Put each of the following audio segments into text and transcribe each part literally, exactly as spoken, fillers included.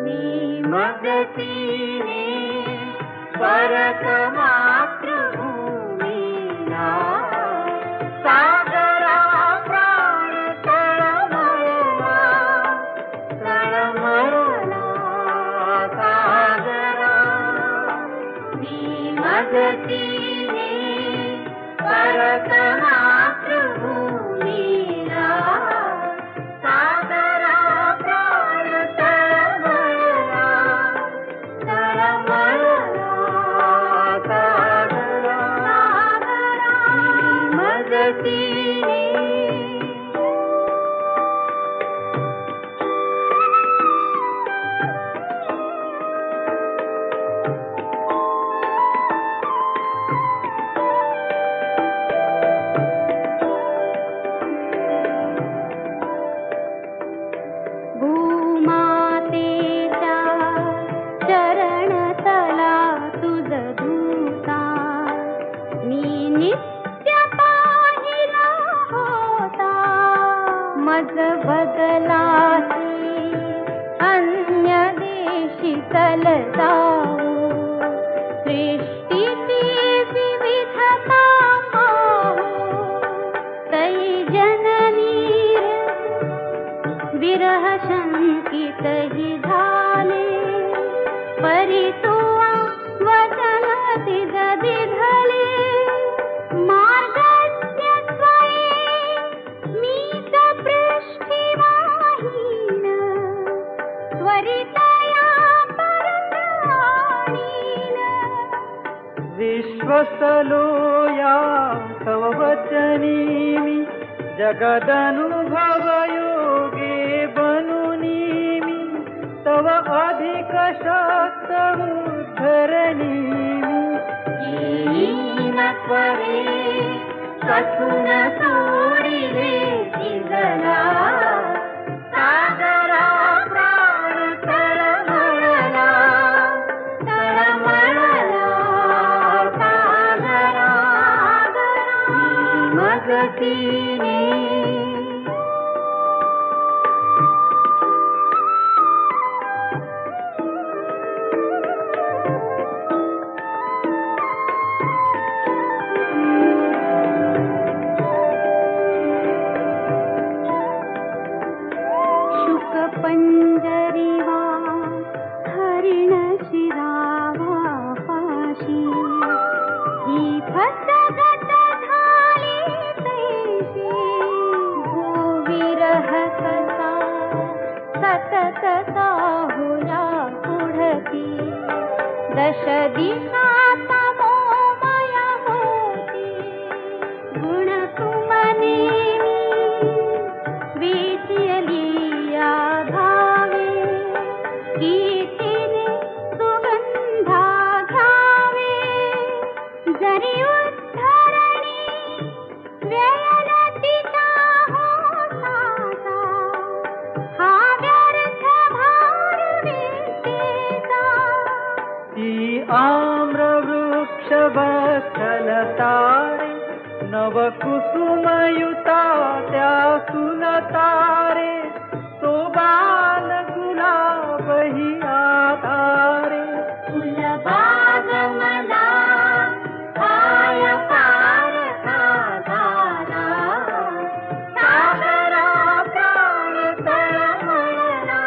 मगतीने परत मातृभूमीला सागरा प्राण तळमळला तळमळला सागरा मी मगतीने परत मातृभूमीला सागरा प्राण तळमळला तळमळला सागरा मी मगतीने बदलासी अन्य देशी चलताऊ सृष्टीची विविधता पाहू तै जननीर विरह शंकित ही झाले परितुआ वचन तिज दिधले विश्वसलोया तव वचनीमि जगदनुभव योगे बनुनीमि तव अधिक शक्त उद्धरणीमि त्वरे कथुन सोडिले तिजला सागरा प्राण तळमळला तळमळला सागरा मी मगतीने पंजरीवा हरिण शिरावा पाशी ही फसगत झाली तैशी हो विरह कसा सतत साहुला पुढती दश दिशा तमोमय होती गुण तुमनेमी विचली कीर्तीने सुगंधा घ्यावे जरी उद्धरणी व्ययलतिका होताता हा व्यर्थ भार विद्येचा ती आम्रवृक्ष वत्सलतारे नवकुसुमयुता त्या सुलतारे तो बाल गुलाबही आधारे फुलबाग मला काय पार साधारा सागरा प्राण तळमळला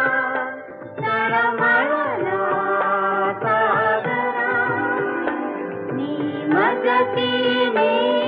तळमळला सागरा मी मगतीने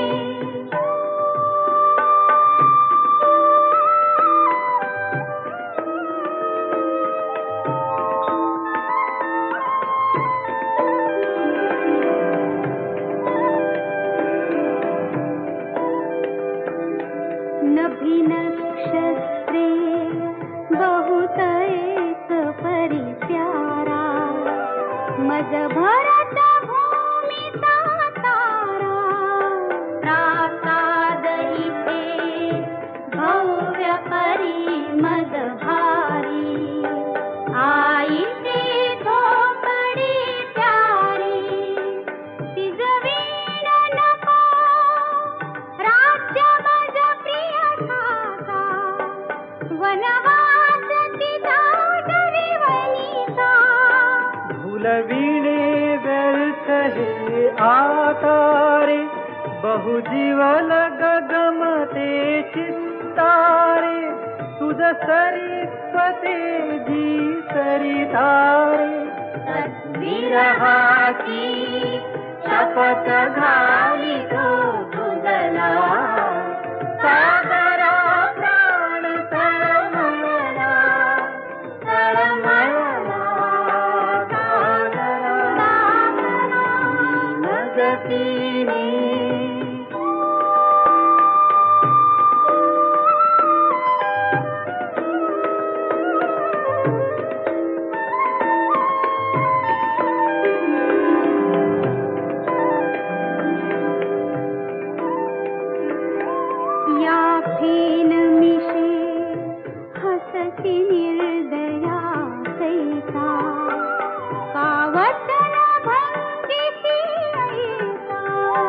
नक्षत्रे बहुत एक परी प्यारा मज भरत भूमि तारा प्रासाद इथे भव्य परी मज भारी आईची झोपडी प्यारी तिज वीण नको राज्य मज प्रिय वनवास तिचा डरिवनिता फुलविणे व्यर्थ हे आतारे बहुजीवन गगमते चित्तारे तुझ सरिस्वते जी सरितारे विरहाची शपथ घाली तो तुझला सागरा प्राण तळमळला तळमळला सागरा मगतीने फेन मिशे हसती निर्दया कैसा कावचन भंगिसी ऐसा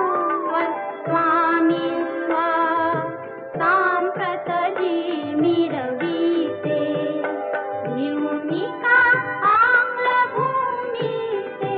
स्वामी स्वा सांप्रत जी मिरवीते भिवनिका आम्ल भूमीते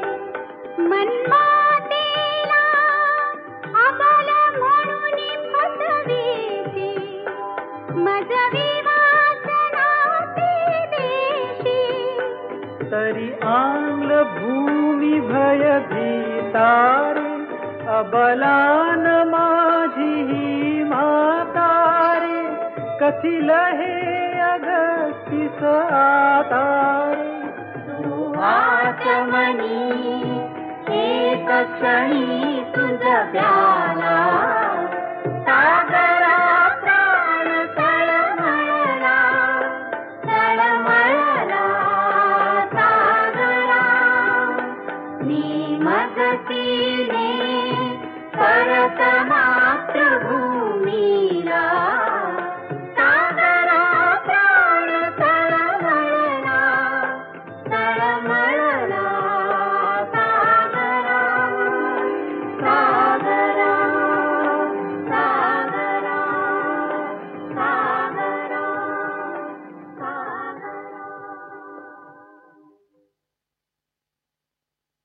मन्मातेला अबल म्हणून फसवीते मजवी वासनाते देशी तरी आंग्ल भूमी भय भीतारे अबलान माझी ही मातारे कथिल हे अगस्तीस आतारे सुवाचमनी एक क्षणी तुझ प्याला